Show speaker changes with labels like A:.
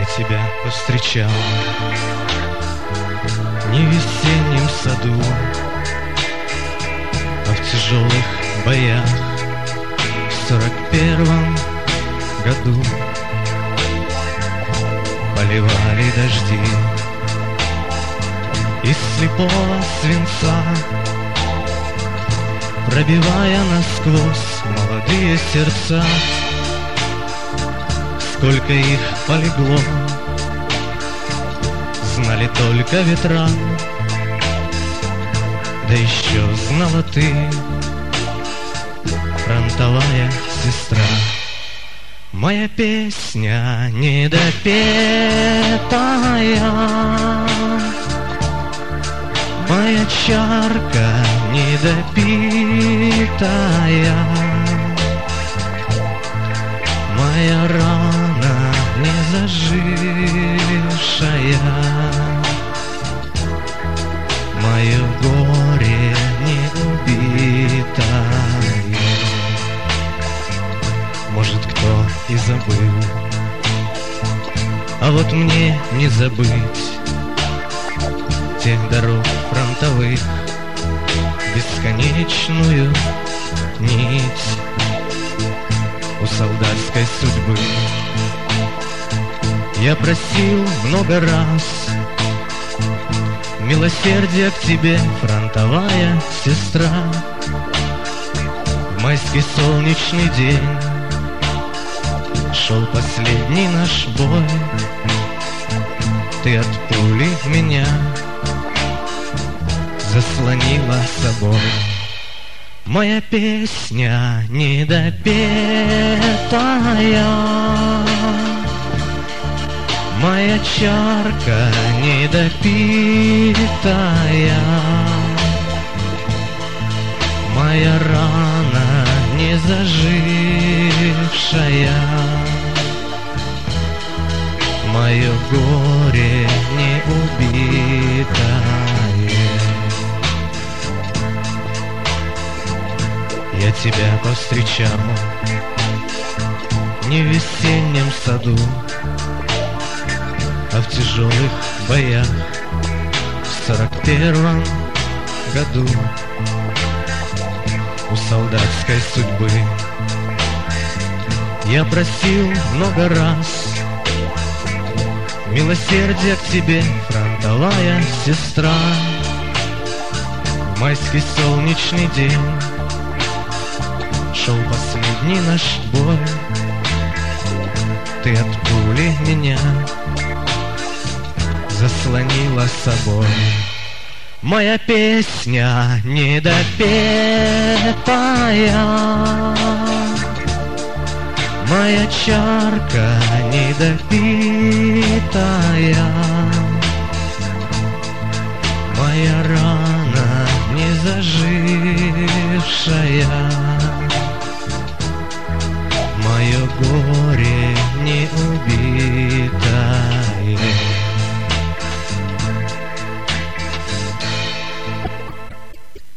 A: тебя повстречал не в весеннем саду, а в тяжелых боях в 41-м году. Поливали дожди из слепого свинца, пробивая насквозь молодые сердца. Сколько их полегло, знали только ветра, да еще знала ты, фронтовая сестра. Моя песня недопетая, моя чарка недопитая, моя рана не зажившая, мое горе не убитое. Может, кто и забыл, а вот мне не забыть тех дорог фронтовых, бесконечную нить у солдатской судьбы. Я просил много раз милосердия к тебе, фронтовая сестра. В майский солнечный день шел последний наш бой, ты от пули меня заслонила собой. Моя песня недопетая, моя чарка недопитая, моя рана не зажившая, мое горе не убитое. Я тебя повстречал не в весеннем саду, а в тяжелых боях в 41-м году у солдатской судьбы. Я просил много раз милосердия к тебе, фронтовая сестра. В майский солнечный день шел последний наш бой, ты от пули меня заслонила собой. Моя песня недопетая, моя чарка недопитая, моя рана не зажившая, мое горе не убитое.